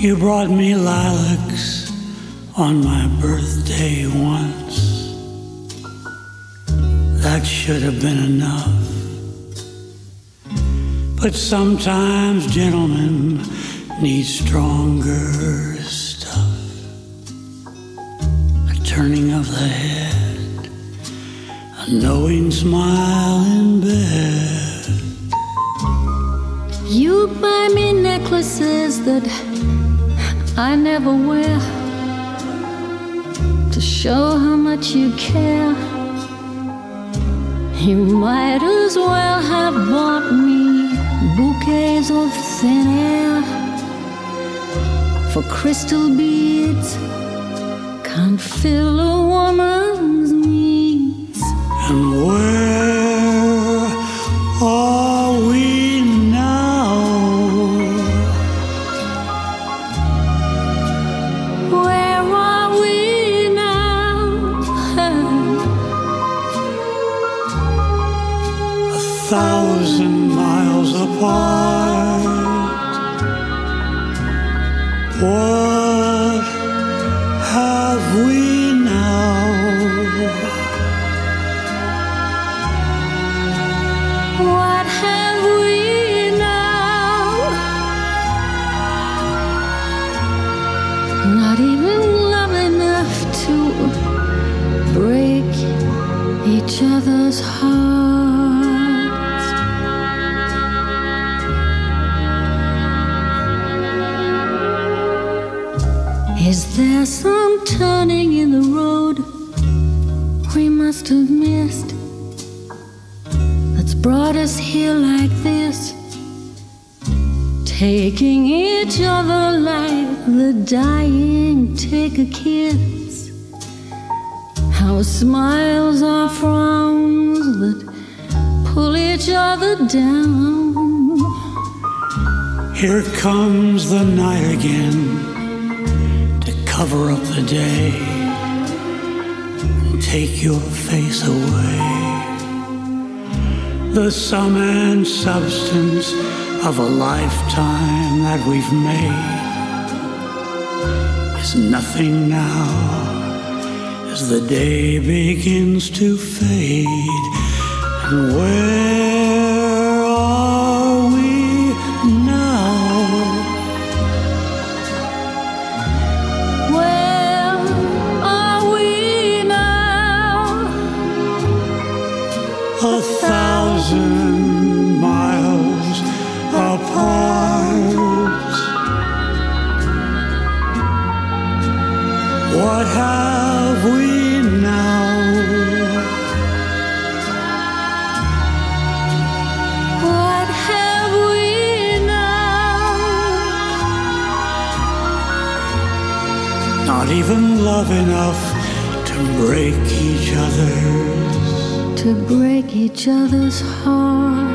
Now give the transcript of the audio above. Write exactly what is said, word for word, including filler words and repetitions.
You brought me lilacs on my birthday once. That should have been enough. But sometimes gentlemen need stronger stuff. A turning of the head, a knowing smile in bed. You buy me necklaces that I never wear, to show how much you care. You might as well have bought me bouquets of thin air, for crystal beads can't fill a woman's needs. And where are we now? Where are we now? A thousand miles apart. What have we now? What have we now? Not even love enough to break each other's hearts. Is there some turning in the road we must have missed, that's brought us here like this, taking each other like the dying take a kiss? Our smiles are frowns that pull each other down. Here comes the night again to cover up the day and take your face away. The sum and substance of a lifetime that we've made is nothing now as the day begins to fade. And where are we now? Where are we now? A thousand miles apart. What have we now? What have we now? Not even love enough to break each other's. To break each other's hearts.